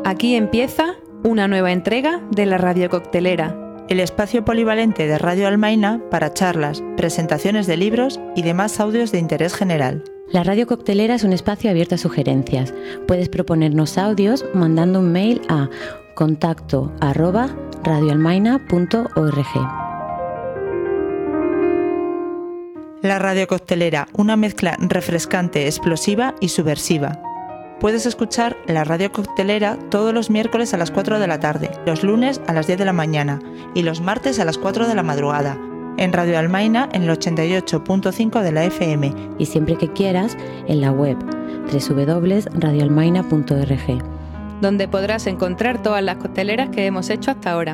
Aquí empieza una nueva entrega de la Radio Coctelera, el espacio polivalente de Radio Almaina para charlas, presentaciones de libros y demás audios de interés general. La Radio Coctelera es un espacio abierto a sugerencias. Puedes proponernos audios mandando un mail a contacto@radioalmaina.org. La Radio Coctelera, una mezcla refrescante, explosiva y subversiva. Puedes escuchar la Radio Coctelera todos los miércoles a las 4 de la tarde, los lunes a las 10 de la mañana y los martes a las 4 de la madrugada, en Radio Almaina en el 88.5 de la FM. Y siempre que quieras, en la web www.radioalmaina.org, donde podrás encontrar todas las cocteleras que hemos hecho hasta ahora.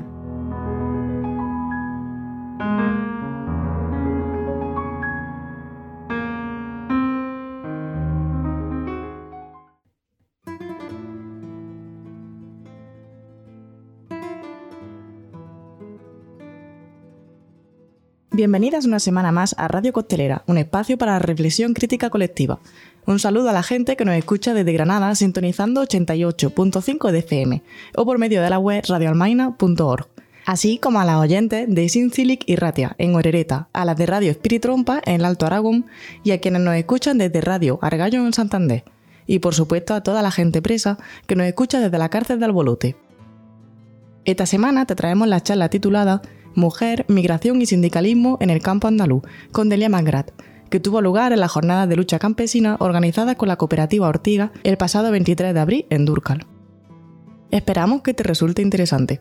Bienvenidas una semana más a Radio Coctelera, un espacio para la reflexión crítica colectiva. Un saludo a la gente que nos escucha desde Granada sintonizando 88.5 de FM o por medio de la web radioalmaina.org, así como a las oyentes de Sincilic y Ratia en Orereta, a las de Radio Espiritrompa en el Alto Aragón y a quienes nos escuchan desde Radio Argallo en Santander. Y por supuesto a toda la gente presa que nos escucha desde la cárcel de Albolote. Esta semana te traemos la charla titulada Mujer, Migración y Sindicalismo en el Campo Andaluz, con Delia Magrat, que tuvo lugar en las jornadas de lucha campesina organizadas con la cooperativa Ortiga el pasado 23 de abril en Dúrcal. Esperamos que te resulte interesante.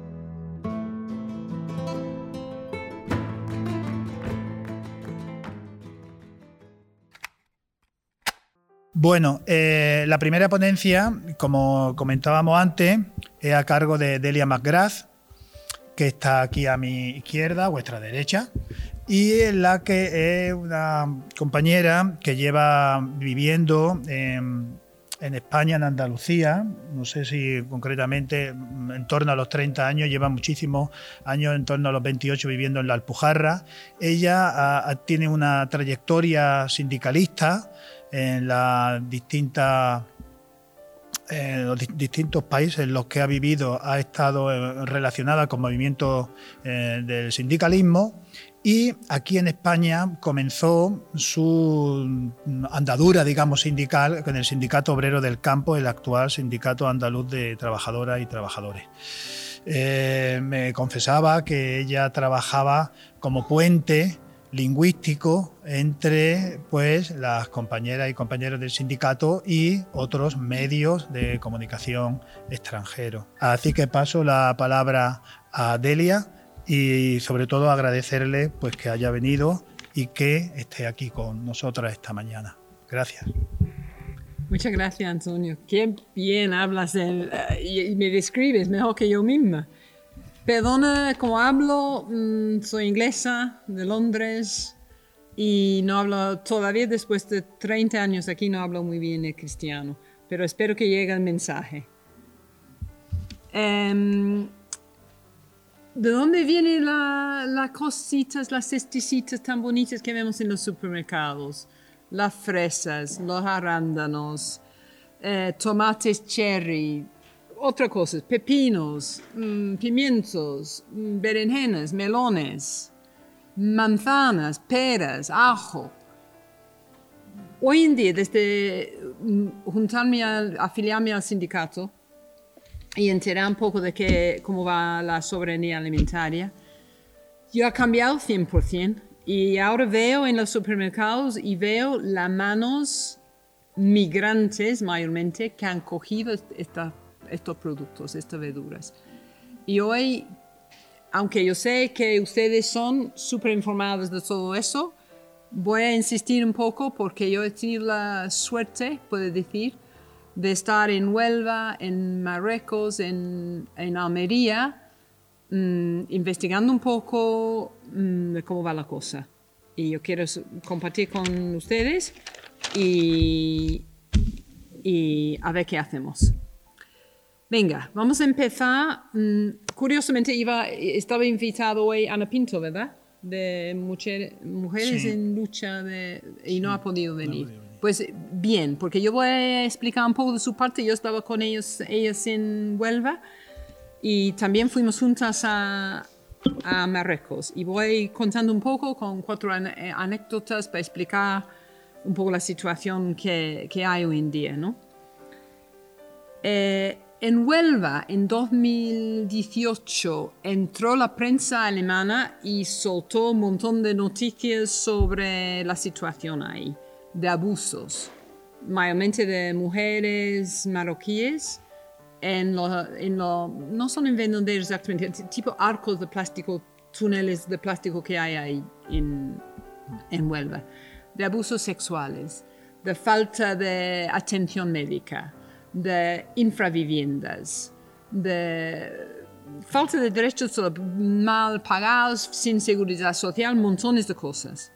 Bueno, la primera ponencia, como comentábamos antes, es a cargo de Delia Magrat, que está aquí a mi izquierda, a vuestra derecha, y en la que es una compañera que lleva viviendo en España, en Andalucía, no sé si concretamente en torno a los 30 años, lleva muchísimos años, en torno a los 28 viviendo en la Alpujarra. Ella tiene una trayectoria sindicalista en los distintos países en los que ha vivido, ha estado relacionada con movimientos del sindicalismo, y aquí en España comenzó su andadura, digamos, sindical con el Sindicato Obrero del Campo, el actual Sindicato Andaluz de Trabajadoras y Trabajadores. Me confesaba que ella trabajaba como puente lingüístico entre pues las compañeras y compañeros del sindicato y otros medios de comunicación extranjeros. Así que paso la palabra a Delia y sobre todo agradecerle pues que haya venido y que esté aquí con nosotras esta mañana. Gracias. Muchas gracias, Antonio. Qué bien hablas y me describes mejor que yo misma. Perdona cómo hablo, soy inglesa, de Londres, y no hablo todavía, después de 30 años aquí, no hablo muy bien el cristiano, pero espero que llegue el mensaje. ¿De dónde vienen las cositas, las cesticitas tan bonitas que vemos en los supermercados? Las fresas, los arándanos, tomates cherry, otras cosas, pepinos, pimientos, berenjenas, melones, manzanas, peras, ajo. Hoy en día, desde afiliarme al sindicato y enterar un poco de cómo va la soberanía alimentaria, yo he cambiado 100%, y ahora veo en los supermercados y veo las manos migrantes mayormente que han cogido estos productos, estas verduras. Y hoy, aunque yo sé que ustedes son súper informados de todo eso, voy a insistir un poco porque yo he tenido la suerte, puedo decir, de estar en Huelva, en Marruecos, en Almería, investigando un poco de cómo va la cosa. Y yo quiero compartir con ustedes y a ver qué hacemos. Venga, vamos a empezar. Curiosamente estaba invitado hoy Ana Pinto, ¿verdad? De mujeres sí. en lucha y no ha podido venir. Pues bien, porque yo voy a explicar un poco de su parte. Yo estaba con ellas en Huelva y también fuimos juntas a Marruecos. Y voy contando un poco con 4 anécdotas para explicar un poco la situación que hay hoy en día, ¿no? En Huelva, en 2018, entró la prensa alemana y soltó un montón de noticias sobre la situación ahí, de abusos, mayormente de mujeres marroquíes, no son invernaderos exactamente, tipo arcos de plástico, túneles de plástico que hay ahí en Huelva, de abusos sexuales, de falta de atención médica, de infraviviendas, de falta de derechos mal pagados, sin seguridad social, montones de cosas.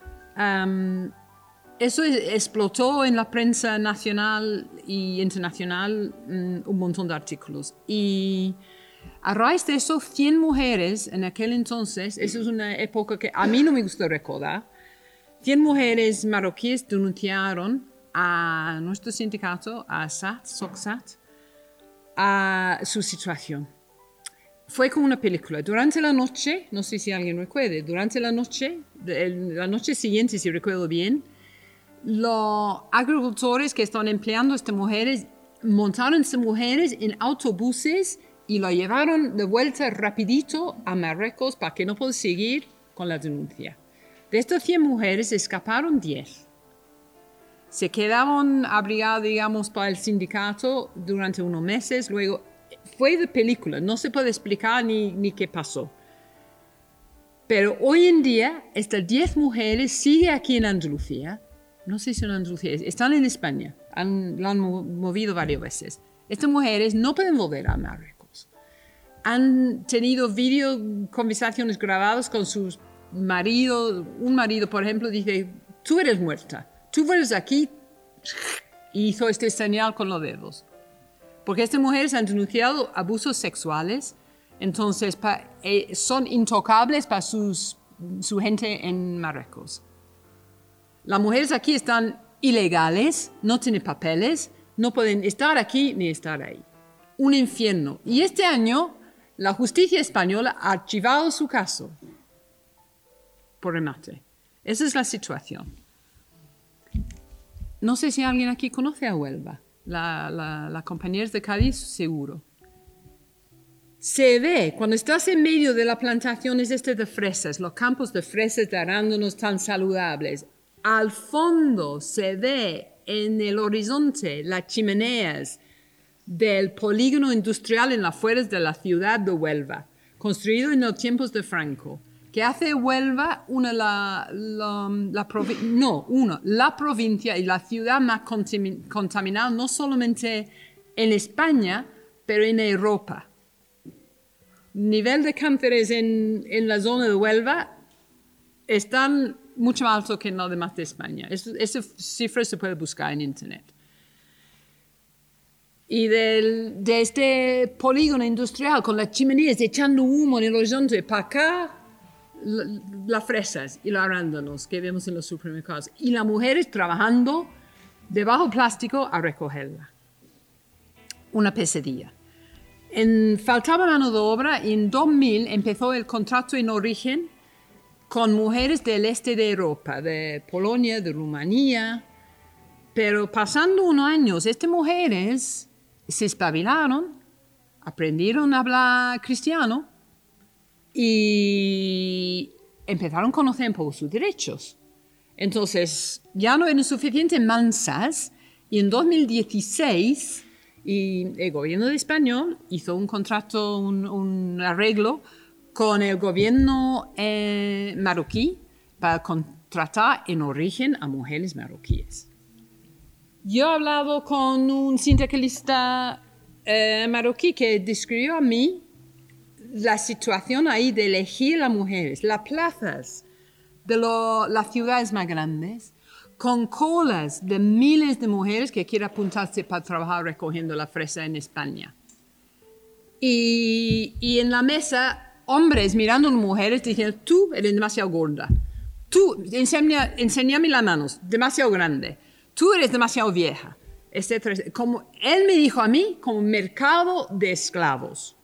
Eso explotó en la prensa nacional e internacional, un montón de artículos. Y a raíz de eso, 100 mujeres en aquel entonces, eso es una época que a mí no me gusta recordar, 100 mujeres marroquíes denunciaron a nuestro sindicato, a SOCSAT, a su situación. Fue como una película. Durante la noche, no sé si alguien recuerde, durante la noche siguiente, si recuerdo bien, los agricultores que están empleando a estas mujeres montaron a estas mujeres en autobuses y lo llevaron de vuelta rapidito a Marruecos para que no puedan seguir con la denuncia. De estas 100 mujeres escaparon 10. Se quedaron abrigados, digamos, para el sindicato durante unos meses. Luego fue de película, no se puede explicar ni qué pasó. Pero hoy en día, estas 10 mujeres siguen aquí en Andalucía. No sé si en Andalucía, están en España. La han movido varias veces. Estas mujeres no pueden volver a Marruecos. Han tenido conversaciones grabadas con sus maridos. Un marido, por ejemplo, dice, tú eres muerta. Tú vuelves aquí, y hizo este señal con los dedos. Porque estas mujeres han denunciado abusos sexuales, entonces son intocables para su gente en Marruecos. Las mujeres aquí están ilegales, no tienen papeles, no pueden estar aquí ni estar ahí. Un infierno. Y este año, la justicia española ha archivado su caso. Por remate. Esa es la situación. No sé si alguien aquí conoce a Huelva. La compañera de Cádiz, seguro. Se ve, cuando estás en medio de las plantaciones de fresas, los campos de fresas de arándanos tan saludables, al fondo se ve en el horizonte las chimeneas del polígono industrial en las afueras de la ciudad de Huelva, construido en los tiempos de Franco, que hace Huelva la provincia y la ciudad más contaminada, no solamente en España, pero en Europa. Nivel de cánceres en la zona de Huelva están mucho más altos que en lo demás de España. Esa cifra se puede buscar en Internet. Y de este polígono industrial con las chimeneas echando humo en el horizonte para acá, las fresas y los arándanos que vemos en los supermercados y las mujeres trabajando debajo plástico a recogerla. Una pesadilla. Faltaba mano de obra y en 2000 empezó el contrato en origen con mujeres del este de Europa, de Polonia, de Rumanía, pero pasando unos años, estas mujeres se espabilaron, aprendieron a hablar cristiano y empezaron a conocer un poco sus derechos. Entonces, ya no eran suficientemente mansas y en 2016 el gobierno de español hizo un contrato, un arreglo con el gobierno marroquí para contratar en origen a mujeres marroquíes. Yo he hablado con un sindicalista marroquí que describió a mí la situación ahí de elegir a las mujeres, las plazas de las ciudades más grandes, con colas de miles de mujeres que quieren apuntarse para trabajar recogiendo la fresa en España. Y en la mesa, hombres mirando a mujeres diciendo, tú eres demasiado gorda, tú enséñame las manos, demasiado grande, tú eres demasiado vieja, etcétera. Como él me dijo a mí, como mercado de esclavos.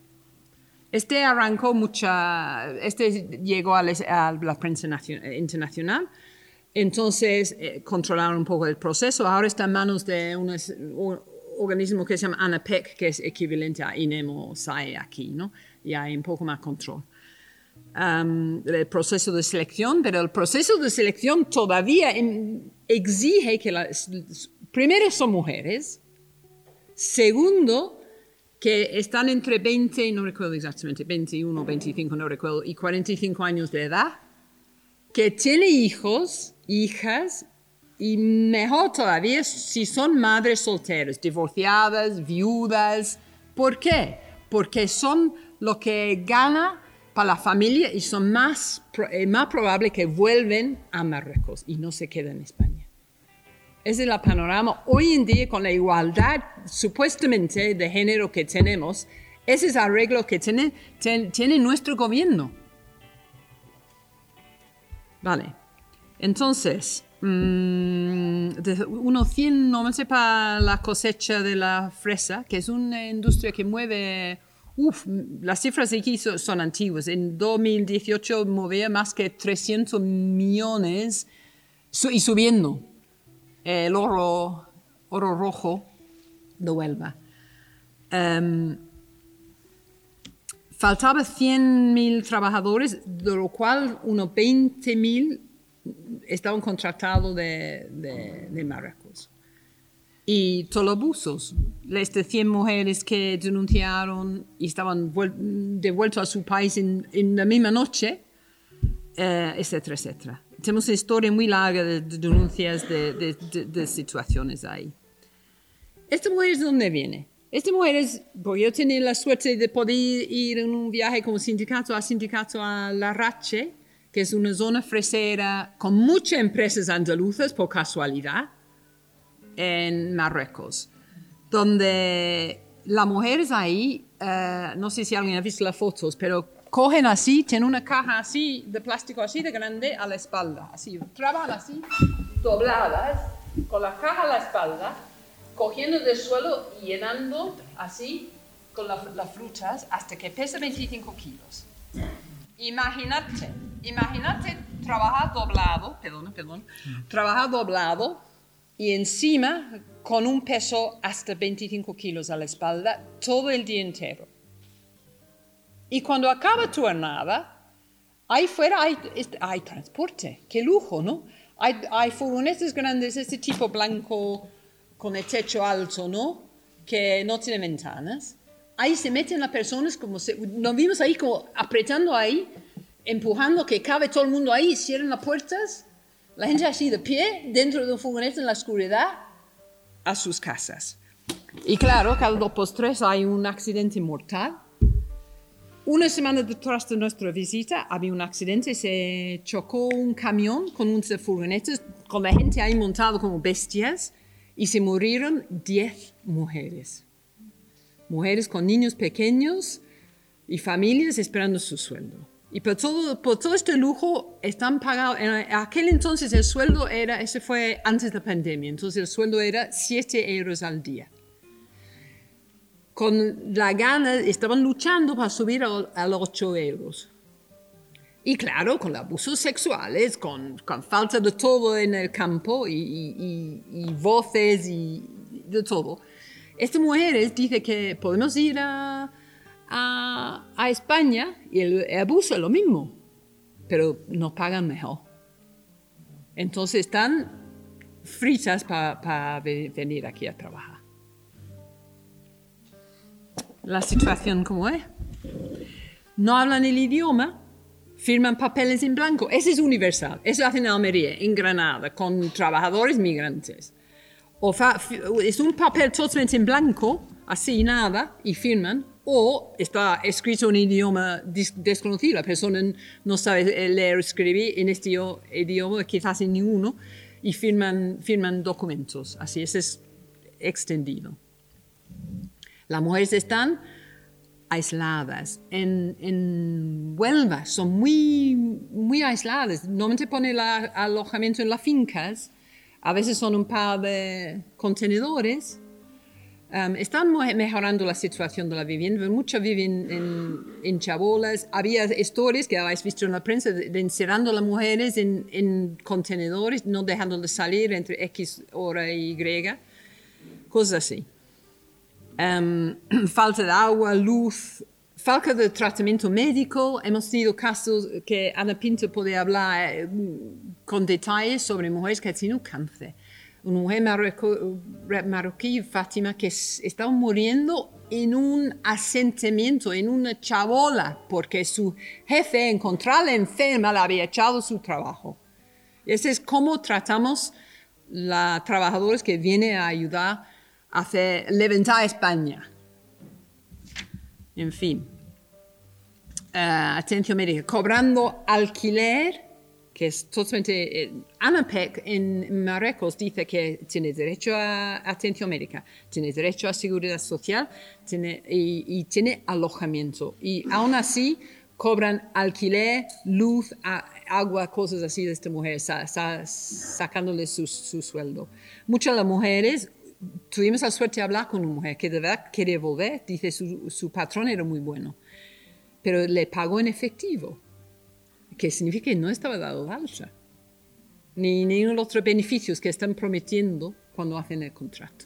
Llegó a la prensa internacional, entonces controlaron un poco el proceso. Ahora está en manos de un organismo que se llama ANAPEC, que es equivalente a INEM o SAE aquí, ¿no? Y hay un poco más control. El proceso de selección, pero el proceso de selección todavía exige que primero son mujeres, segundo, que están entre 20, no recuerdo exactamente, 21, 25, no recuerdo, y 45 años de edad, que tiene hijos, hijas, y mejor todavía si son madres solteras, divorciadas, viudas. ¿Por qué? Porque son lo que gana para la familia y son más probable que vuelven a Marruecos y no se queden en España. Ese es el panorama hoy en día con la igualdad supuestamente de género que tenemos. Ese es el arreglo que tiene nuestro gobierno. Vale. Entonces, unos 100 normalmente para la cosecha de la fresa, que es una industria que mueve... las cifras de aquí son antiguas. En 2018 movía más que 300 millones y subiendo. El oro rojo de Huelva. Faltaba 100.000 trabajadores, de lo cual unos 20.000 estaban contratados de Marruecos. Y todos los abusos. Las de 100 mujeres que denunciaron y estaban devueltos a su país en la misma noche, etcétera, etcétera. Tenemos una historia muy larga de denuncias de situaciones ahí. ¿Esta mujer de dónde viene? Esta mujer es, porque yo tenía la suerte de poder ir en un viaje como sindicato a Larrache, que es una zona fresera con muchas empresas andaluzas, por casualidad, en Marruecos, donde las mujeres ahí, no sé si alguien ha visto las fotos, pero cogen así, tienen una caja así, de plástico así de grande a la espalda, así, trabajan así, dobladas, con la caja a la espalda, cogiendo del suelo y llenando así con las frutas hasta que pesa 25 kilos. Imagínate trabajar doblado, trabajar doblado y encima con un peso hasta 25 kilos a la espalda todo el día entero. Y cuando acaba tu jornada, ahí fuera hay transporte. ¡Qué lujo!, ¿no? Hay furgonetas grandes, este tipo blanco con el techo alto, ¿no? Que no tiene ventanas. Ahí se meten las personas, nos vimos ahí como apretando ahí, empujando que cabe todo el mundo ahí, cierran las puertas, la gente así de pie, dentro de un furgoneta en la oscuridad, a sus casas. Y claro, cada 2 por 3 hay un accidente mortal. Una semana detrás de nuestra visita había un accidente, se chocó un camión con unas furgonetas, con la gente ahí montada como bestias, y se murieron 10 mujeres. Mujeres con niños pequeños y familias esperando su sueldo. Y por todo este lujo están pagados. En aquel entonces el sueldo ese fue antes de la pandemia, entonces el sueldo era 7 euros al día. Con la gana, estaban luchando para subir a los 8 euros. Y claro, con abusos sexuales, con falta de todo en el campo y voces y de todo. Esta mujer dice que podemos ir a España y el abuso es lo mismo, pero nos pagan mejor. Entonces están fritas para venir aquí a trabajar. La situación como es. No hablan el idioma, firman papeles en blanco. Eso es universal. Eso hacen en Almería, en Granada, con trabajadores migrantes. Es un papel totalmente en blanco, así nada, y firman. O está escrito en un idioma desconocido. La persona no sabe leer o escribir en este idioma, quizás en ninguno, y firman documentos. Así es extendido. Las mujeres están aisladas. En Huelva son muy, muy aisladas. Normalmente ponen el alojamiento en las fincas A veces son un par de contenedores. Están mejorando la situación de la vivienda. Muchos viven en chabolas. Había historias que habéis visto en la prensa de encerrando a las mujeres en contenedores, no dejándoles salir entre X hora y Y. Cosas así. Falta de agua, luz, falta de tratamiento médico. Hemos tenido casos que Ana Pinto puede hablar con detalles sobre mujeres que han tenido cáncer. Una mujer marroquí, Fátima, que estaba muriendo en un asentamiento, en una chabola, porque su jefe, encontrarla enferma, le había echado su trabajo. Ese es cómo tratamos a trabajadores que vienen a ayudar a levantar España. En fin. Atención médica. Cobrando alquiler, que es totalmente... ANAPEC en Marruecos dice que tiene derecho a atención médica, tiene derecho a seguridad social y tiene alojamiento. Y aún así cobran alquiler, luz, agua, cosas así de esta mujer, sacándole su sueldo. Muchas de las mujeres... Tuvimos la suerte de hablar con una mujer que de verdad quería volver. Dice su patrón era muy bueno, pero le pagó en efectivo, que significa que no estaba dado de alta, ni ninguno de los otros beneficios que están prometiendo cuando hacen el contrato.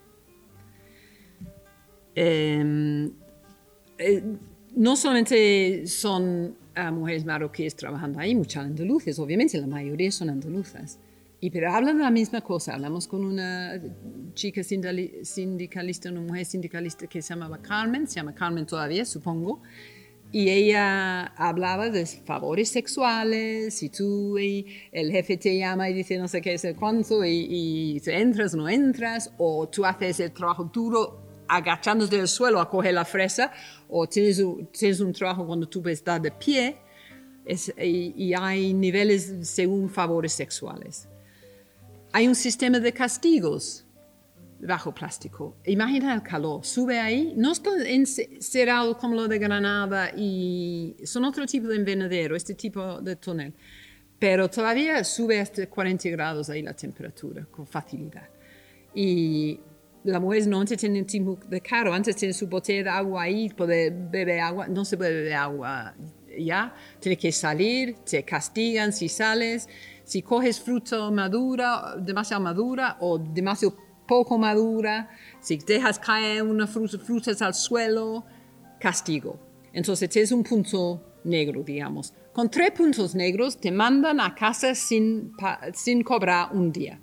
No solamente son mujeres marroquíes trabajando ahí, muchas andaluces, obviamente la mayoría son andaluzas. Pero hablan de la misma cosa. Hablamos con una chica sindicalista, una mujer sindicalista que se llama Carmen todavía, supongo, y ella hablaba de favores sexuales, si tú y el jefe te llama y dice no sé qué, sé cuánto, y entras o no entras, o tú haces el trabajo duro agachándote del suelo a coger la fresa, o tienes un trabajo cuando tú puedes estar de pie, y hay niveles según favores sexuales. Hay un sistema de castigos bajo plástico. Imagina el calor. Sube ahí. No está encerrado como lo de Granada y son otro tipo de invernadero, este tipo de túnel. Pero todavía sube hasta 40 grados ahí la temperatura con facilidad. Y la mujer no tiene un tipo de carro. Antes tiene su botella de agua ahí, puede beber agua. No se puede beber agua ya. Tiene que salir, te castigan si sales. Si coges fruta madura, demasiado madura o demasiado poco madura, si dejas caer unas frutas al suelo, castigo. Entonces tienes un punto negro, digamos. Con 3 puntos negros te mandan a casa sin cobrar un día.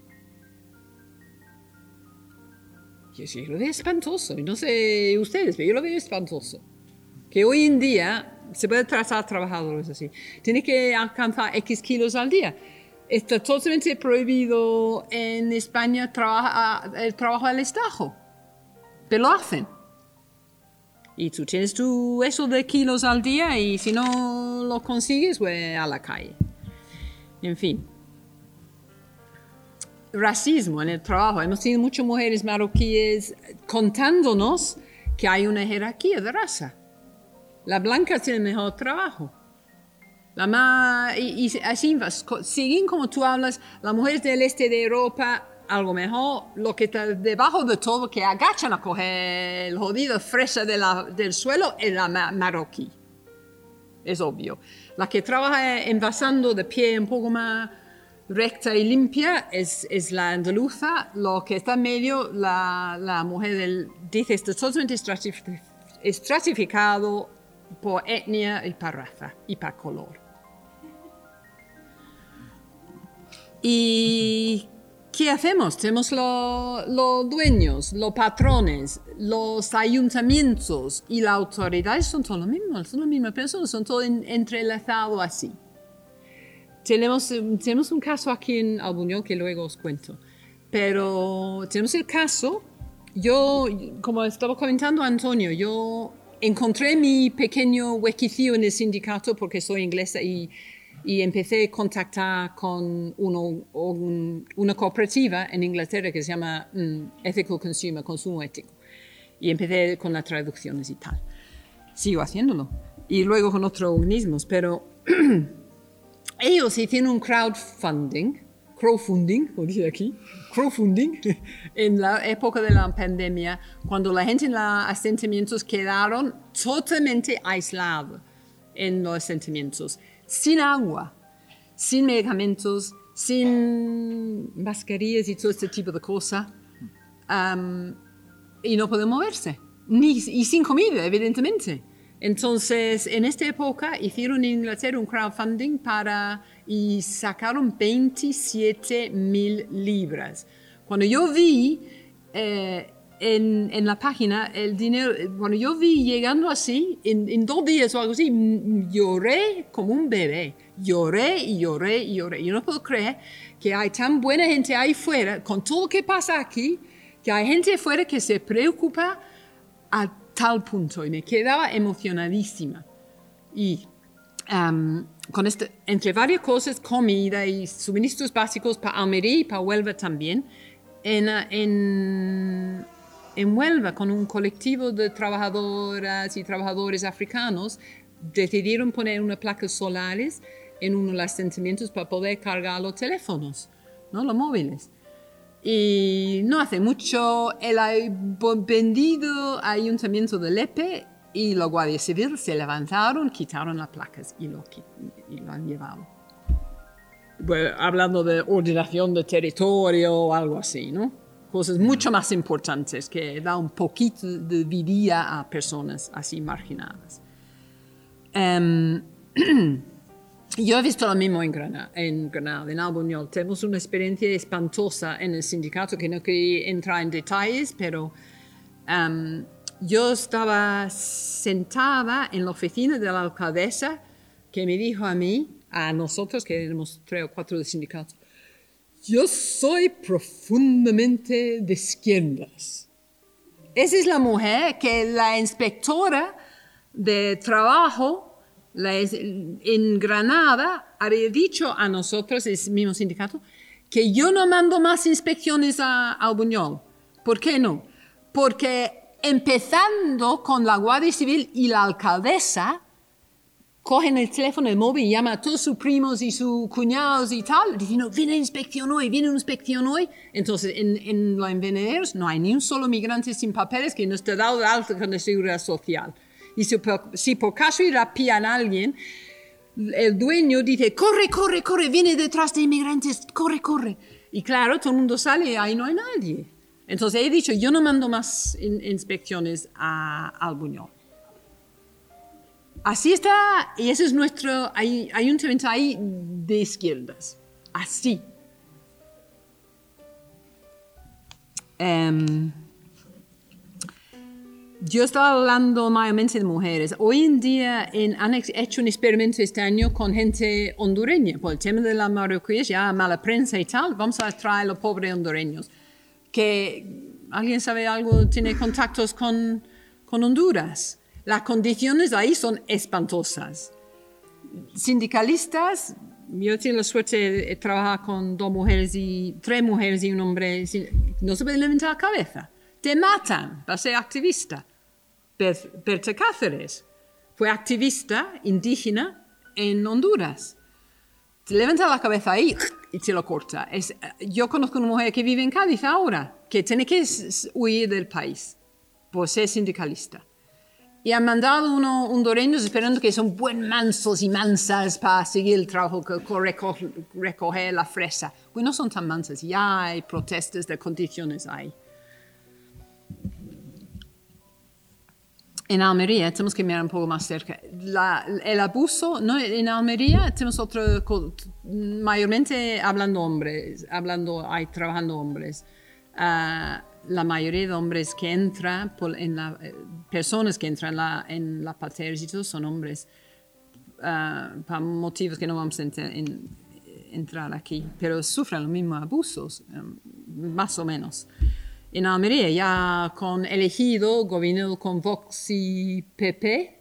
Yo lo veo espantoso. No sé ustedes, pero yo lo veo espantoso. Que hoy en día... se puede tratar a trabajadores así. Tiene que alcanzar X kilos al día. Está totalmente prohibido en España el trabajo al estajo. Pero lo hacen. Y tú tienes eso de kilos al día y si no lo consigues, pues a la calle. En fin. Racismo en el trabajo. Hemos tenido muchas mujeres marroquíes contándonos que hay una jerarquía de raza. La blanca tiene mejor trabajo. Y así, siguen como tú hablas, las mujeres del este de Europa, algo mejor. Lo que está debajo de todo, que agachan a coger el jodido fresa del suelo, es la marroquí. Es obvio. La que trabaja envasando de pie un poco más recta y limpia es la andaluza. Lo que está en medio, la mujer dice, está totalmente estratificado por etnia y por raza y por color. ¿Y qué hacemos? Tenemos los dueños, los patrones, los ayuntamientos y las autoridades son todos los mismos, son las mismas personas, son todos entrelazados así. Tenemos un caso aquí en Albuñol que luego os cuento, pero tenemos el caso, yo, como estaba comentando Antonio, yo encontré mi pequeño huequecillo en el sindicato porque soy inglesa y empecé a contactar con una cooperativa en Inglaterra que se llama Ethical Consumer, consumo ético. Y empecé con las traducciones y tal. Sigo haciéndolo. Y luego con otros organismos, pero ellos hicieron un crowdfunding crowdfunding, como dice aquí, crowdfunding, en la época de la pandemia, cuando la gente en los asentamientos quedaron totalmente aislados en los asentamientos, sin agua, sin medicamentos, sin mascarillas y todo este tipo de cosas, y no pueden moverse, y sin comida, evidentemente. Entonces, en esta época hicieron en Inglaterra un crowdfunding y sacaron 27,000 libras. Cuando yo vi en la página el dinero, cuando yo vi llegando así, en 2 días o algo así, lloré como un bebé. Lloré y lloré y lloré. Yo no puedo creer que hay tan buena gente ahí fuera, con todo lo que pasa aquí, que hay gente afuera que se preocupa a tal punto, y me quedaba emocionadísima. Y con entre varias cosas, comida y suministros básicos para Almería y para Huelva también, en Huelva, con un colectivo de trabajadoras y trabajadores africanos, decidieron poner unas placas solares en uno de los asentamientos para poder cargar los teléfonos, ¿no? Los móviles. Y no hace mucho el vendido ayuntamiento de Lepe y la Guardia Civil se levantaron, quitaron las placas y lo han llevado. Bueno, hablando de ordenación de territorio o algo así, ¿no? Cosas mucho más importantes que da un poquito de vida a personas así marginadas. Yo he visto lo mismo en Granada, en Albuñol. Tenemos una experiencia espantosa en el sindicato que no quería entrar en detalles, pero yo estaba sentada en la oficina de la alcaldesa que me dijo a nosotros, que éramos 3 o 4 de sindicato, yo soy profundamente de izquierdas. Esa es la mujer que la inspectora de trabajo en Granada había dicho a nosotros, el mismo sindicato, que yo no mando más inspecciones a Albuñol. ¿Por qué no? Porque empezando con la Guardia Civil y la alcaldesa, cogen el teléfono, el móvil y llaman a todos sus primos y sus cuñados y tal, diciendo, viene una inspección hoy. Entonces, en los invernaderos no hay ni un solo migrante sin papeles que no esté dado de alta con la Seguridad Social. Y si por casualidad pillan a alguien, el dueño dice, corre, viene detrás de inmigrantes, corre. Y claro, todo el mundo sale y ahí no hay nadie. Entonces he dicho, yo no mando más inspecciones a Albuñol. Así está, y ese es nuestro ayuntamiento ahí de izquierdas. Así. Yo estaba hablando mayormente de mujeres. Hoy en día han hecho un experimento este año con gente hondureña. Por el tema de la marroquíes, ya mala prensa y tal, vamos a traer a los pobres hondureños. ¿Alguien sabe algo? ¿Tiene contactos con Honduras? Las condiciones ahí son espantosas. Sindicalistas, yo tengo la suerte de trabajar con 3 mujeres y un hombre, no se puede levantar la cabeza. Te matan para ser activista. Berta Cáceres fue activista indígena en Honduras. Te levanta la cabeza ahí y te lo corta. Yo conozco una mujer que vive en Cádiz ahora, que tiene que huir del país por ser sindicalista. Y han mandado unos hondureños esperando que son buen mansos y mansas para seguir el trabajo, recoger la fresa. Pues no son tan mansas, ya hay protestas de condiciones ahí. En Almería, tenemos que mirar un poco más cerca. El abuso, ¿no? En Almería tenemos mayormente trabajando hombres. La mayoría de hombres que entran, personas que entran en la parte del ejército son hombres, para motivos que no vamos a entrar aquí, pero sufren los mismos abusos, más o menos. En Almería, ya elegido, gobierno con Vox y PP,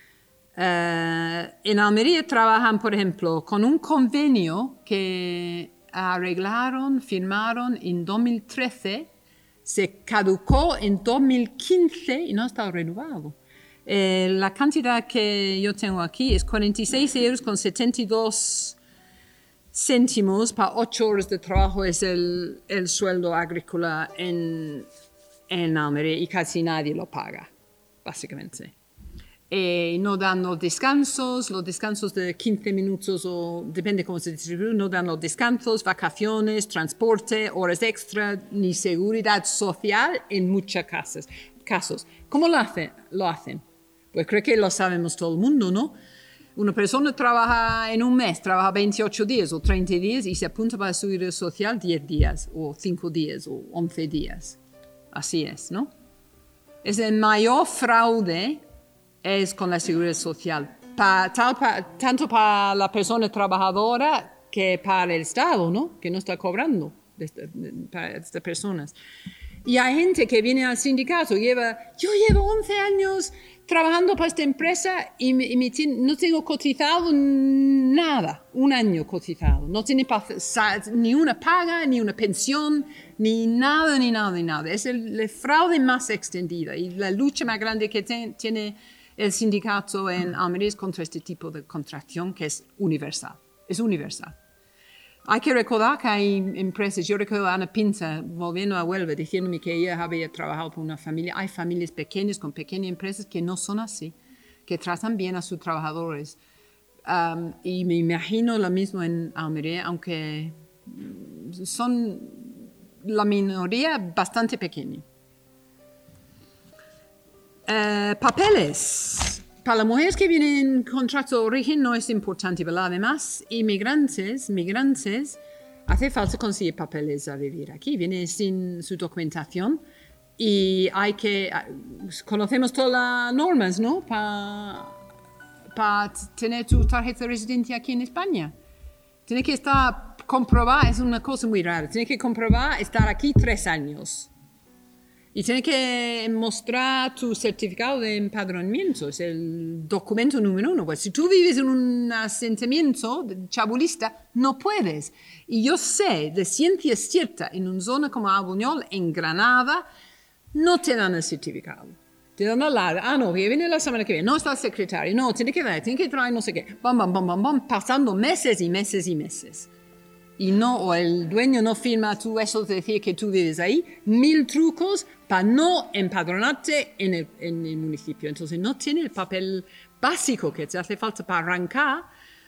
en Almería trabajan, por ejemplo, con un convenio que firmaron en 2013, se caducó en 2015 y no ha estado renovado. La cantidad que yo tengo aquí es 46,72 € céntimos para 8 horas de trabajo es el sueldo agrícola en Almería y casi nadie lo paga, básicamente. No dan los descansos de 15 minutos o depende cómo se distribuye, no dan los descansos, vacaciones, transporte, horas extra, ni seguridad social en muchos casos. ¿Cómo lo hacen? Pues creo que lo sabemos todo el mundo, ¿no? Una persona trabaja en un mes, trabaja 28 días o 30 días y se apunta para la seguridad social 10 días o 5 días o 11 días. Así es, ¿no? Es el mayor fraude es con la seguridad social, tanto para la persona trabajadora que para el Estado, ¿no? Que no está cobrando para estas personas. Y hay gente que viene al sindicato, yo llevo 11 años trabajando para esta empresa y no tengo cotizado nada, un año cotizado, no tiene ni una paga, ni una pensión, ni nada. Es el fraude más extendido y la lucha más grande que tiene el sindicato en Almería es contra este tipo de contratación que es universal. Hay que recordar que hay empresas, yo recuerdo a Ana Pinta, volviendo a Huelva, diciéndome que ella había trabajado por una familia. Hay familias pequeñas con pequeñas empresas que no son así, que tratan bien a sus trabajadores. Y me imagino lo mismo en Almería, aunque son la minoría bastante pequeña. Papeles. Para las mujeres que vienen en contrato de origen no es importante, ¿verdad? Además, migrantes, hace falta conseguir papeles a vivir aquí. Vienen sin su documentación y conocemos todas las normas, ¿no? Para tener tu tarjeta de residente aquí en España. Tiene que comprobar, es una cosa muy rara, tiene que comprobar estar aquí 3 años. Y tienes que mostrar tu certificado de empadronamiento, es el documento número 1. Pues si tú vives en un asentamiento chabulista, no puedes. Y yo sé, de ciencia cierta, en una zona como Albuñol, en Granada, no te dan el certificado. Te dan la no, que viene la semana que viene, no está el secretario, no, tiene que traer no sé qué. Bam, pasando meses y meses y meses. Y o el dueño no firma eso de decir que tú vives ahí, 1000 trucos para no empadronarte en el municipio. Entonces no tiene el papel básico que te hace falta para arrancar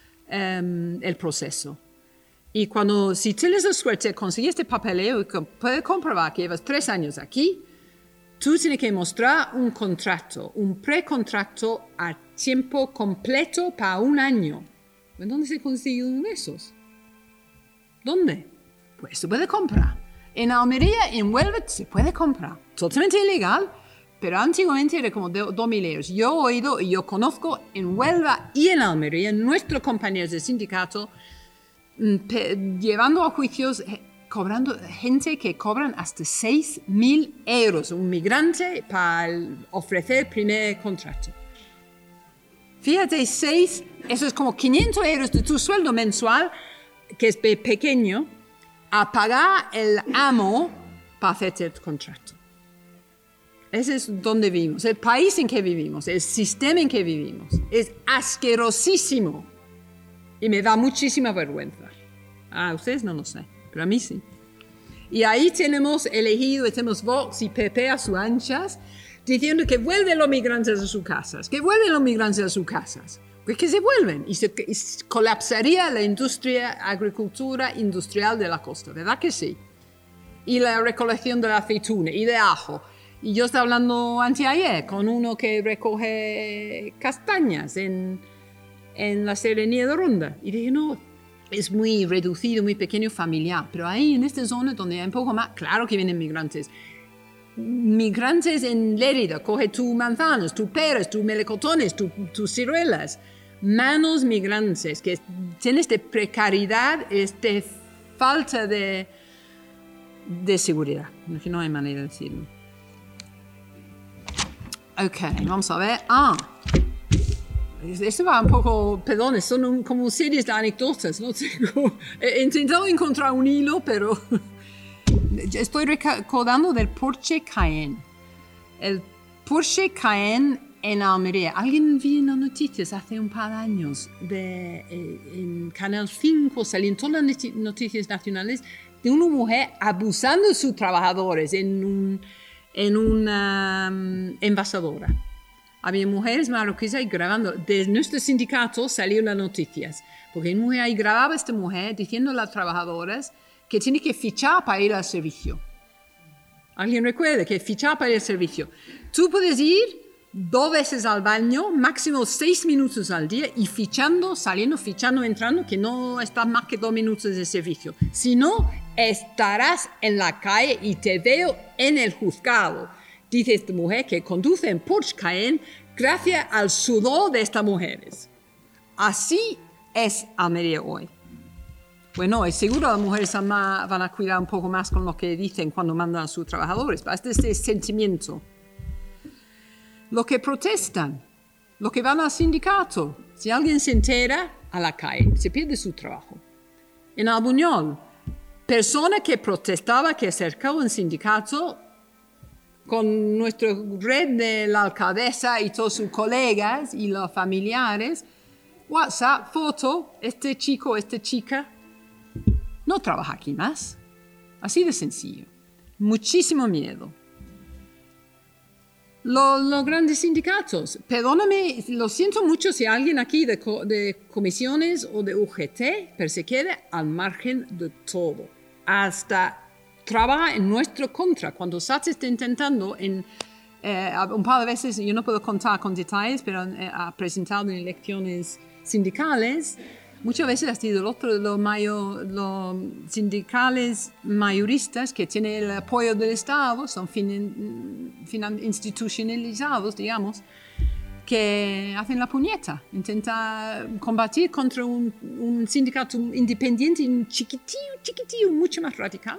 el proceso. Y si tienes la suerte de conseguir este papeleo y puedes comprobar que llevas 3 años aquí, tú tienes que mostrar un contrato, un precontrato a tiempo completo para 1 año. ¿Dónde se consigue uno de esos? ¿Dónde? Pues se puede comprar. En Almería, en Huelva, se puede comprar. Totalmente ilegal, pero antiguamente era como 2.000 euros. Yo he oído y yo conozco en Huelva y en Almería, nuestros compañeros del sindicato, llevando a juicios, cobrando gente que cobran hasta 6.000 euros, un migrante para ofrecer el primer contrato. Fíjate, eso es como 500 euros de tu sueldo mensual, que es pequeño, a pagar el amo para hacerte el contrato. Ese es donde vivimos, el país en que vivimos, el sistema en que vivimos. Es asquerosísimo y me da muchísima vergüenza. A ustedes no lo sé, pero a mí sí. Y ahí tenemos Vox y PP a sus anchas, diciendo que vuelven los migrantes a sus casas, Pues que se vuelven y colapsaría la agricultura industrial de la costa, ¿verdad que sí? Y la recolección de la aceituna y de ajo. Y yo estaba hablando anteayer con uno que recoge castañas en la serranía de Ronda. Y dije, no, es muy reducido, muy pequeño, familiar. Pero ahí en esta zona donde hay un poco más, claro que vienen migrantes. Migrantes en Lérida, coge tus manzanas, tus peras, tus melocotones, tus ciruelas. Manos migrantes que tienen esta precariedad, esta falta de seguridad. No hay manera de decirlo. Ok, vamos a ver. Esto va un poco, perdón, son como series de anécdotas. No tengo, he intentado encontrar un hilo, pero estoy recordando del Porsche Cayenne. El Porsche Cayenne en Almería. Alguien vio en las noticias hace un par de años, en Canal 5, salían todas las noticias nacionales de una mujer abusando de sus trabajadores en una envasadora. Había mujeres marroquíes ahí grabando. De nuestro sindicato salieron las noticias, porque una mujer ahí grababa a esta mujer diciendo a las trabajadoras que tiene que fichar para ir al servicio. ¿Alguien recuerda que fichar para ir al servicio? Tú puedes ir 2 veces al baño, máximo 6 minutos al día, y fichando, saliendo, fichando, entrando, que no estás más que 2 minutos de servicio. Si no, estarás en la calle y te veo en el juzgado. Dice esta mujer que conduce en Porsche Cayenne gracias al sudor de estas mujeres. Así es Almería hoy. Bueno, es seguro las mujeres van a cuidar un poco más con lo que dicen cuando mandan a sus trabajadores. Este es el sentimiento. Los que protestan, los que van al sindicato, si alguien se entera, a la calle, se pierde su trabajo. En Albuñol, persona que protestaba, que acercaba un sindicato con nuestra red de la alcaldesa y todos sus colegas y los familiares, WhatsApp, foto, este chico, esta chica, no trabaja aquí más. Así de sencillo. Muchísimo miedo. Los grandes sindicatos, perdóname, lo siento mucho si alguien aquí de comisiones o de UGT, pero se queda al margen de todo. Hasta trabaja en nuestro contra. Cuando SAT está intentando, un par de veces, yo no puedo contar con detalles, pero ha presentado en elecciones sindicales, muchas veces ha sido los sindicales mayoristas que tienen el apoyo del Estado, son institucionalizados, digamos, que hacen la puñeta, intentan combatir contra un sindicato independiente, chiquitillo, mucho más radical.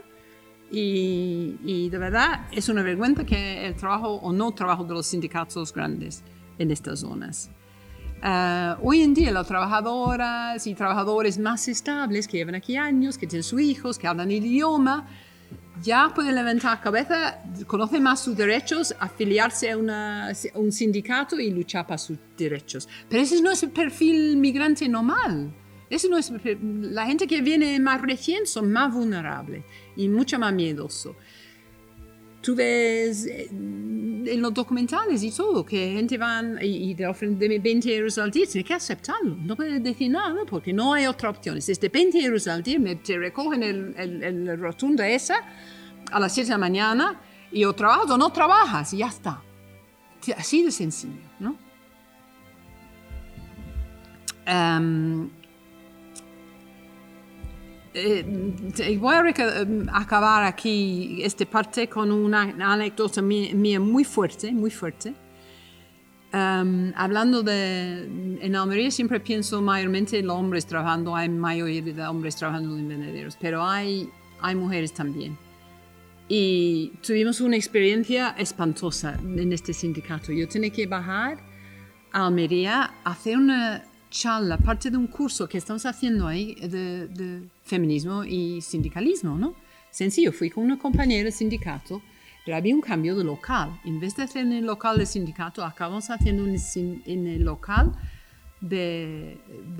Y de verdad es una vergüenza que el trabajo o no trabajo de los sindicatos grandes en estas zonas. Hoy en día las trabajadoras y trabajadores más estables que llevan aquí años, que tienen sus hijos, que hablan el idioma, ya pueden levantar cabeza, conocen más sus derechos, afiliarse a un sindicato y luchar para sus derechos. Pero ese no es el perfil migrante normal. Ese no es la gente que viene más recién son más vulnerables y mucho más miedosos. Tú ves en los documentales y todo que gente van y te ofrecen 20 euros al día, tienes que aceptarlo, no puedes decir nada porque no hay otra opción. Es de 20 euros al día, te recogen el rotunda esa a las 7 de la mañana y o trabajas o no trabajas y ya está. Así de sencillo, ¿no? Voy a acabar aquí esta parte con una anécdota mía muy fuerte. Hablando en Almería siempre pienso mayormente en los hombres trabajando, hay mayoría de hombres trabajando en invernaderos, pero hay mujeres también. Y tuvimos una experiencia espantosa en este sindicato. Yo tenía que bajar a Almería a hacer una charla, parte de un curso que estamos haciendo ahí de feminismo y sindicalismo, ¿no? Sencillo, fui con una compañera de sindicato, pero había un cambio de local. En vez de hacer en el local del sindicato, acabamos haciendo en el local de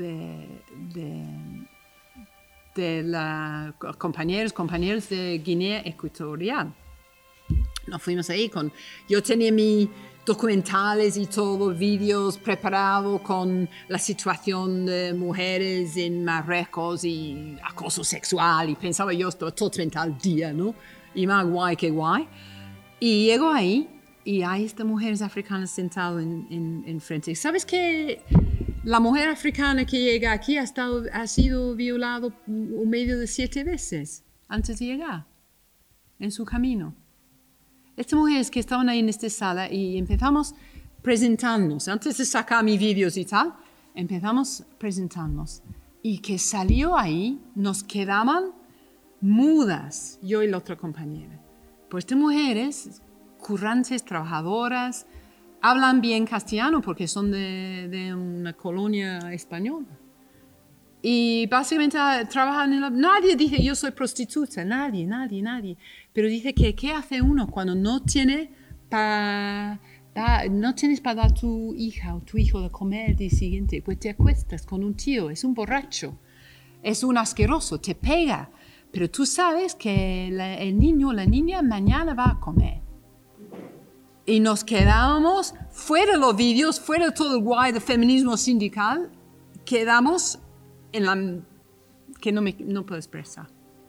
los compañeros de Guinea Ecuatorial. Nos fuimos ahí yo tenía mis documentales y todo, vídeos preparados con la situación de mujeres en Marruecos y acoso sexual, y pensaba yo estaba totalmente al día, ¿no? Y más guay que guay. Y llego ahí y hay estas mujeres africanas sentadas en frente. ¿Sabes que la mujer africana que llega aquí ha sido violada un medio de 7 veces antes de llegar en su camino? Estas mujeres que estaban ahí en esta sala y empezamos a presentarnos, antes de sacar mis vídeos y tal, empezamos a presentarnos. Y que salió ahí, nos quedaban mudas, yo y la otra compañera. Pues estas mujeres, currantes, trabajadoras, hablan bien castellano porque son de una colonia española. Y básicamente trabajan nadie dice yo soy prostituta, nadie. Pero dice que ¿qué hace uno cuando no tiene para no tienes para dar a tu hija o tu hijo de comer el día siguiente, pues te acuestas con un tío, es un borracho, es un asqueroso, te pega, pero tú sabes que el niño o la niña mañana va a comer. Y nos quedábamos fuera de los vídeos, fuera de todo el guay de feminismo sindical, quedamos en la que no puedo expresar.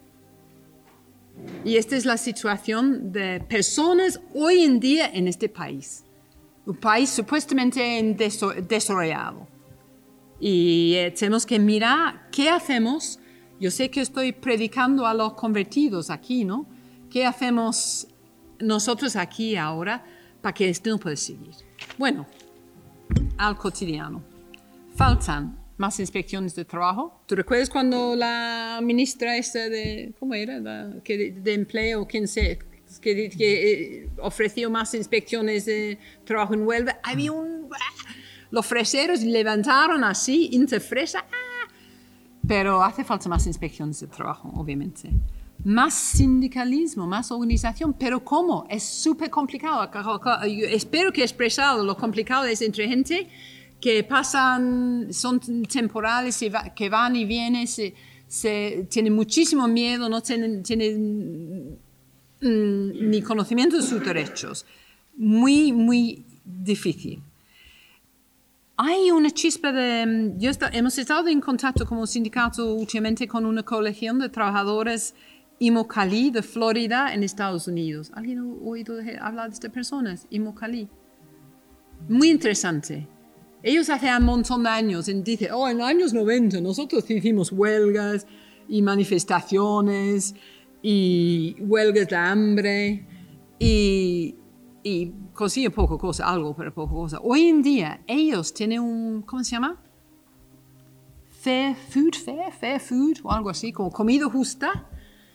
Y esta es la situación de personas hoy en día en este país. Un país supuestamente desarrollado. Y tenemos que mirar qué hacemos. Yo sé que estoy predicando a los convertidos aquí, ¿no? ¿Qué hacemos nosotros aquí ahora para que esto no pueda seguir? Bueno, al cotidiano. Faltan más inspecciones de trabajo. ¿Tú recuerdas cuando la ministra esta de, ¿cómo era? De empleo, que ofreció más inspecciones de trabajo en Huelva? Había los freseros levantaron así, interfresa, pero hace falta más inspecciones de trabajo, obviamente. Más sindicalismo, más organización, pero ¿cómo? Es súper complicado. Yo espero que he expresado lo complicado es entre gente que pasan, son temporales, que van y vienen, tienen muchísimo miedo, no tienen ni conocimiento de sus derechos. Muy, muy difícil. Hay una chispa de... hemos estado en contacto como sindicato últimamente con una coalición de trabajadores Immokalee de Florida en Estados Unidos. ¿Alguien ha oído hablar de estas personas? Immokalee. Muy interesante. Ellos hace un montón de años, dicen, en los años 90 nosotros hicimos huelgas y manifestaciones y huelgas de hambre y consiguen poco cosa, algo, pero poco cosa. Hoy en día ellos tienen ¿cómo se llama? Fair food o algo así, como comida justa.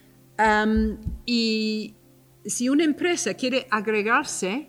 Y si una empresa quiere agregarse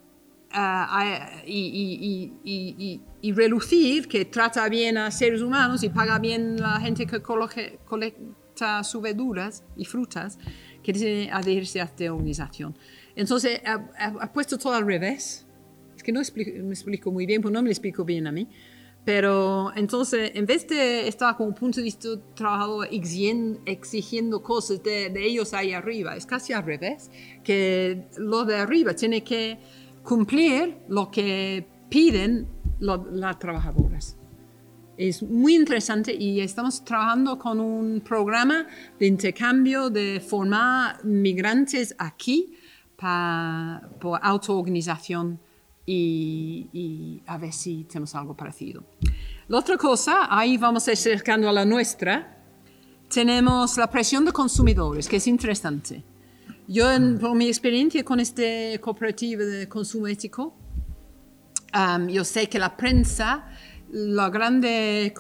y relucir que trata bien a seres humanos y paga bien a la gente que colecta sus verduras y frutas, quiere adherirse a esta organización. Entonces, ha puesto todo al revés. Es que no me explico muy bien, pues no me lo explico bien a mí. Pero entonces, en vez de estar con un punto de vista trabajador exigiendo cosas de ellos ahí arriba, es casi al revés, que los de arriba tienen que cumplir lo que piden las trabajadoras. Es muy interesante y estamos trabajando con un programa de intercambio de formar migrantes aquí por autoorganización y a ver si tenemos algo parecido. La otra cosa, ahí vamos acercando a la nuestra, tenemos la presión de consumidores, que es interesante. Yo, por mi experiencia con este cooperativo de consumo ético, yo sé que la prensa, la grande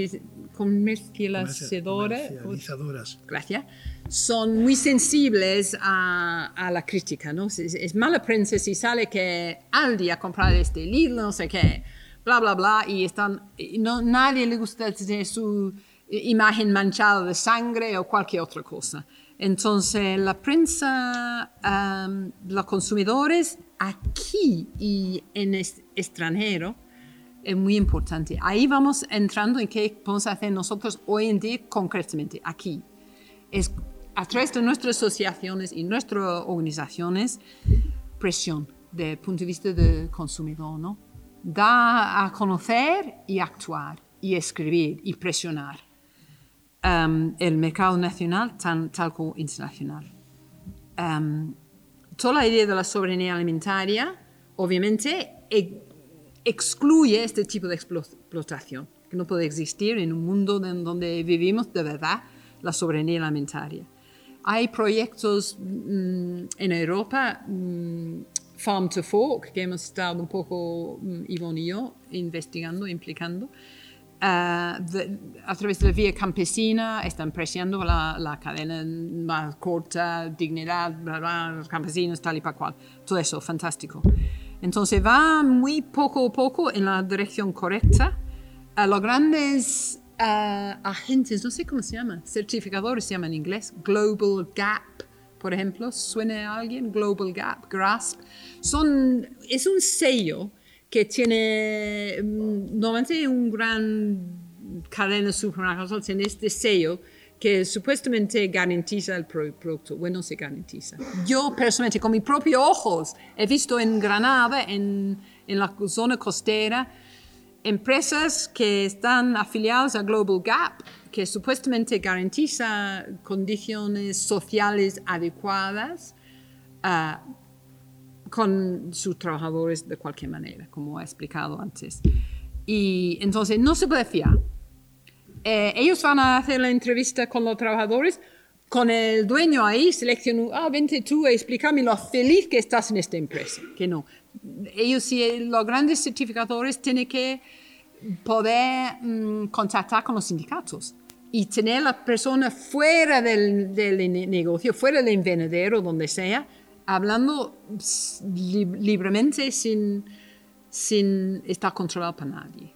comercializadoras, gracias, son muy sensibles a la crítica, ¿no? Es mala prensa si sale que Aldi a comprar este Lidl, no sé qué, bla, bla, bla, y nadie le gusta tener su imagen manchada de sangre o cualquier otra cosa. Entonces, la prensa, los consumidores aquí y en extranjero es muy importante. Ahí vamos entrando en qué podemos hacer nosotros hoy en día concretamente, aquí. Es a través de nuestras asociaciones y nuestras organizaciones, presión desde el punto de vista del consumidor, ¿no? Da a conocer y actuar y escribir y presionar el mercado nacional tal como internacional. Toda la idea de la soberanía alimentaria, obviamente, excluye este tipo de explotación, que no puede existir en un mundo donde vivimos de verdad la soberanía alimentaria. Hay proyectos en Europa, Farm to Fork, que hemos estado un poco, Ivonne y yo, investigando, implicando. A través de la vía campesina están presionando la cadena más corta, dignidad, bla, bla, los campesinos, tal y cual. Todo eso, fantástico. Entonces va muy poco a poco en la dirección correcta. Los grandes agentes, no sé cómo se llaman, certificadores se llaman en inglés, Global Gap por ejemplo, ¿suena a alguien? Global Gap, GRASP. Es un sello que tiene normalmente un gran cadena de supermercados, tiene este sello que supuestamente garantiza el producto. Bueno, se garantiza. Yo personalmente, con mis propios ojos, he visto en Granada, en la zona costera, empresas que están afiliadas a Global Gap, que supuestamente garantiza condiciones sociales adecuadas con sus trabajadores de cualquier manera, como he explicado antes. Y entonces no se puede fiar. Ellos van a hacer la entrevista con los trabajadores, con el dueño ahí, seleccionó, vente tú a explicarme lo feliz que estás en esta empresa. Que no. Ellos, los grandes certificadores, tienen que poder contactar con los sindicatos y tener a la persona fuera del negocio, fuera del invernadero, donde sea, hablando libremente sin estar controlado por nadie.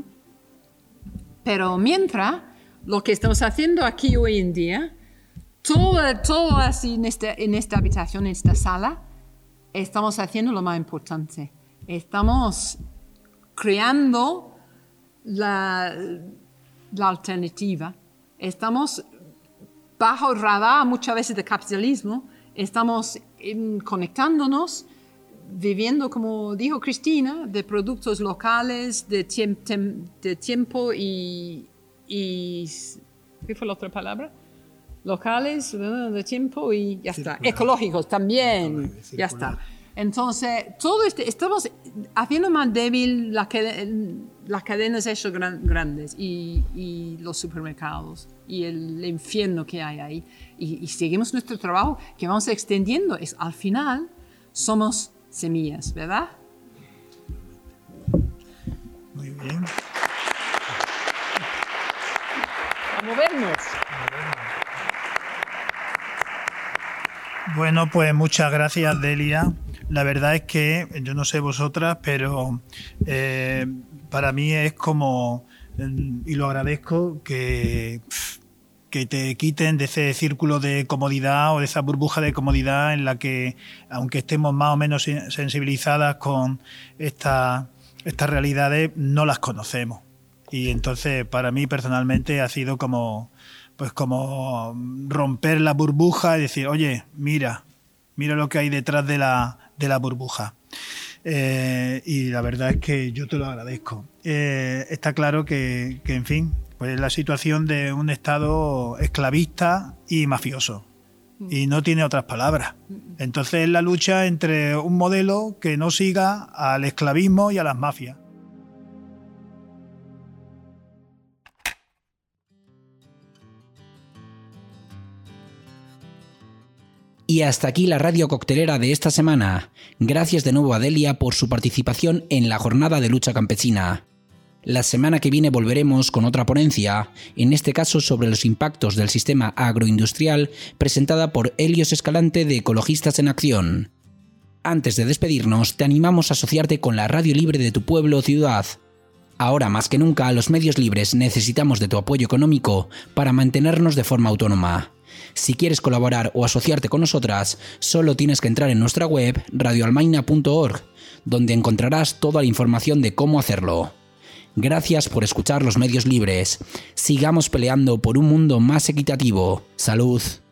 Pero mientras, lo que estamos haciendo aquí hoy en día, todo así en esta habitación, en esta sala, estamos haciendo lo más importante. Estamos creando la alternativa. Estamos bajo el radar muchas veces del capitalismo. Estamos conectándonos, viviendo, como dijo Cristina, de productos locales, de tiempo y ¿qué fue la otra palabra? Locales, de tiempo y ya está. Ecológicos también, ya está. Entonces, todo estamos haciendo más débil las cadenas hechas grandes y los supermercados y el infierno que hay ahí. Y seguimos nuestro trabajo que vamos extendiendo. Al final, somos semillas, ¿verdad? Muy bien. A movernos. Bueno, pues muchas gracias, Delia. La verdad es que, yo no sé vosotras, pero para mí es como, y lo agradezco, que te quiten de ese círculo de comodidad o de esa burbuja de comodidad en la que, aunque estemos más o menos sensibilizadas con estas realidades, no las conocemos. Y entonces, para mí personalmente ha sido como romper la burbuja y decir, oye, mira lo que hay detrás de la burbuja. Y la verdad es que yo te lo agradezco. Está claro que en fin, pues la situación de un Estado esclavista y mafioso. Y no tiene otras palabras. Entonces es la lucha entre un modelo que no siga al esclavismo y a las mafias. Y hasta aquí la radio coctelera de esta semana. Gracias de nuevo a Delia por su participación en la jornada de lucha campesina. La semana que viene volveremos con otra ponencia, en este caso sobre los impactos del sistema agroindustrial, presentada por Helios Escalante de Ecologistas en Acción. Antes de despedirnos, te animamos a asociarte con la radio libre de tu pueblo o ciudad. Ahora más que nunca, los medios libres necesitamos de tu apoyo económico para mantenernos de forma autónoma. Si quieres colaborar o asociarte con nosotras, solo tienes que entrar en nuestra web radioalmaina.org, donde encontrarás toda la información de cómo hacerlo. Gracias por escuchar los medios libres. Sigamos peleando por un mundo más equitativo. ¡Salud!